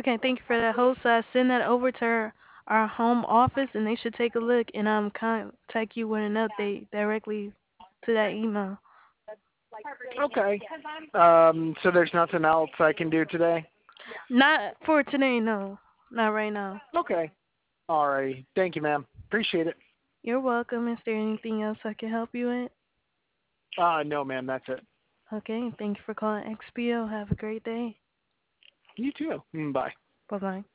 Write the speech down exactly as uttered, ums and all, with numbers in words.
Okay, thank you for that, host. Uh, send that over to our, our home office, and they should take a look and um contact you with an update directly to that email. Okay. Um, so there's nothing else I can do today? Not for today, no. Not right now. Okay. All right. Thank you, ma'am. Appreciate it. You're welcome. Is there anything else I can help you with? Uh, no, ma'am. That's it. Okay, thank you for calling X P O. Have a great day. You too. Mm, bye. Bye bye.